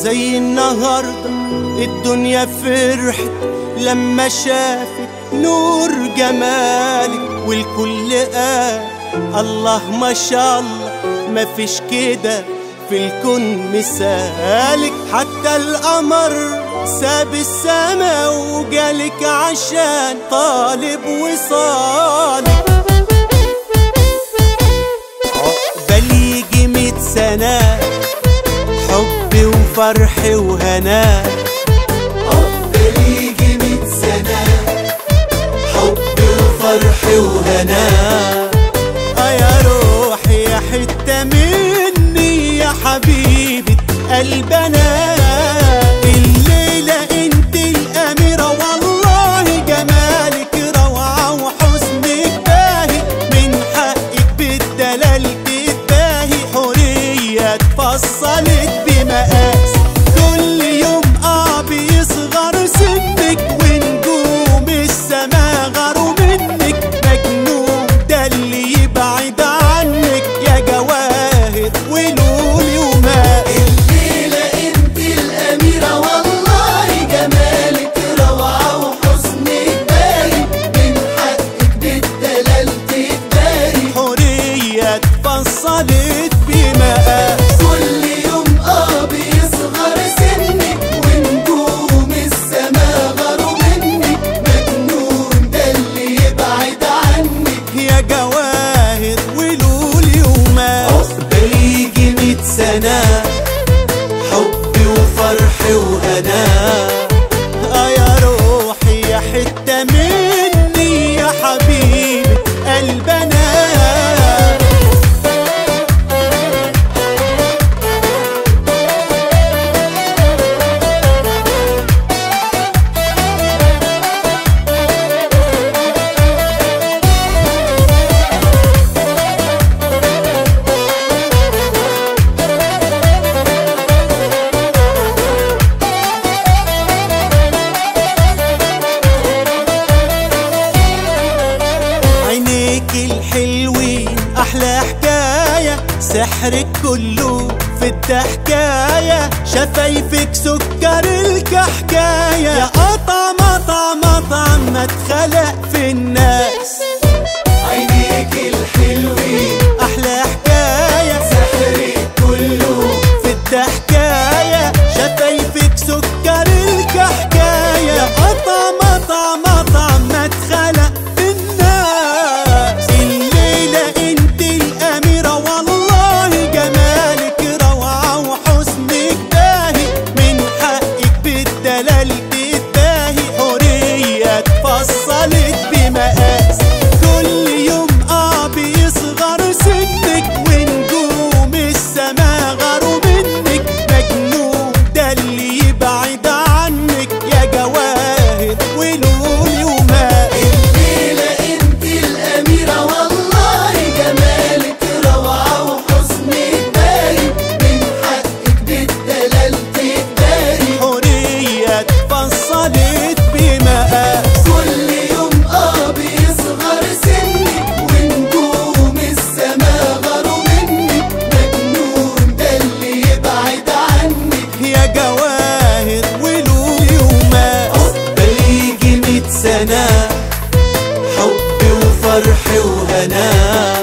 زي النهاردة الدنيا فرحت لما شافت نور جمالك، والكل قال الله ما شاء الله مفيش كده في الكون مثالك. حتى القمر ساب السما وجالك عشان طالب وصالك. عقبال يجي 100 سنة حب وفرح وهنا، عقبال يجي 100 سنة حب وفرح وهنا. يا روحي يا حتة مني يا حبيبة قلبنا، الليلة انت الأميرة والله جمالك روعة وحسنك باهي، من حقك بالدلال تتباهي، حورية اتفصلت بمقاس، كل يوم بيصغر سنك ونجوم السما غاروا منك، مجنون ده اللي يبعد عنك يا جواهر ولولي وماء. الليلة انت الأميرة والله جمالك روعة وحسنك باهي، من حقك بالدلال تتباهي، حورية اتفصلت بمقاس، كل يوم بيصغر سنك ونجوم السما غاروا منك، مجنون ده اللي يبعد عنك يا جواهر ولولي وماء. عقبال يجي 100 سنة حب وفرح وهنا. يا روحي يا حتة مني يا حبيبة قلبنا. عينيك الحلوين أحلى حكاية، سحرك كله في الضحكاية، شفايفك سكر الكحكاية، يا قطع مطعم ما اتخلق في الناس. عينيك الحلوين أحلى حكاية سحرك كله في الضحكاية، شفايفك سكر الكحكاية، يا قطع مطعم ما اتخلق في الناس. الليلة انت الأميرة والله جمالك روعة وحسنك باهي، من حقك بالدلال تتباهي، حورية اتفصلت بمقاس، كل يوم بيصغر سنك ونجوم السما غاروا منك، مجنون ده اللي يبعد عنك يا جواهر ولولي وماء. الليلة انت الأميرة والله جمالك روعة وحسنك باهي، من حقك بالدلال تتباهي، حورية اتفصلت بمقاس، كل يوم بيصغر سنك ونجوم السما غاروا منك، مجنون ده اللي يبعد عنك يا جواهر ولولي وماء. عقبال يجي 100 سنة حب وفرح وهنا.